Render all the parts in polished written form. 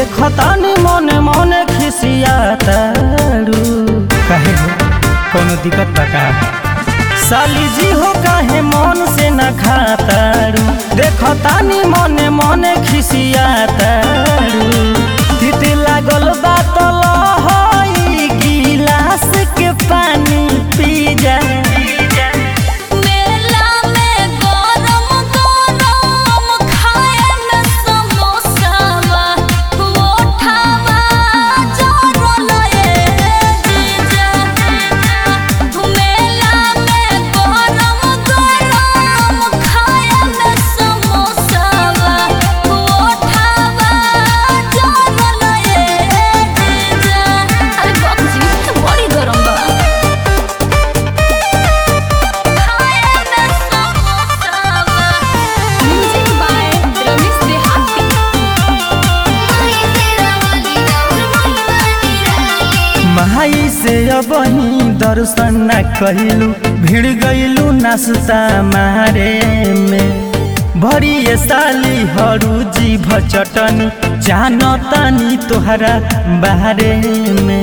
देखो तानी मने मने खिसियातारू काहे हो कोनो दिक्कत बा का साली जी हो काहे मन से न खातारू देखो तानी मने मने खिसियातारू तिति लागल बा त लहई गिलास के पानी पी जा माई से अबही दर्शन न कहिलू भिड़ गईलू नाश्ता मारे में भरी ये साली हरू जी भचटनी जानतानी तोहरा बारे में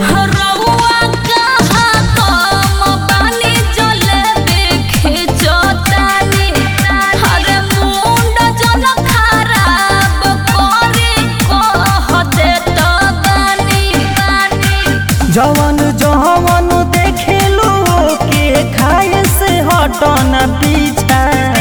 जवन जवन देखेलू के खाए से हटन पीछा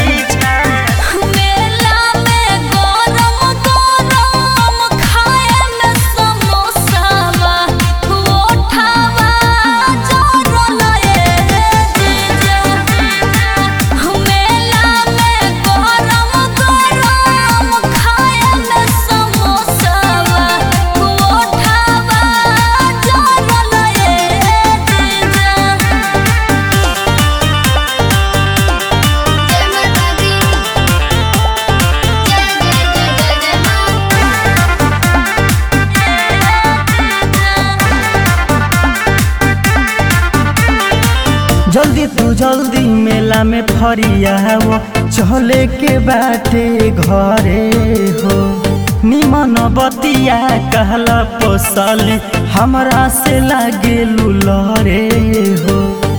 जल्दी तू जल्दी मेला में फरियाओ चले के बाटे घरे हो निमन बतिया कहला पोसली हमरा से लागे लुलरे हो।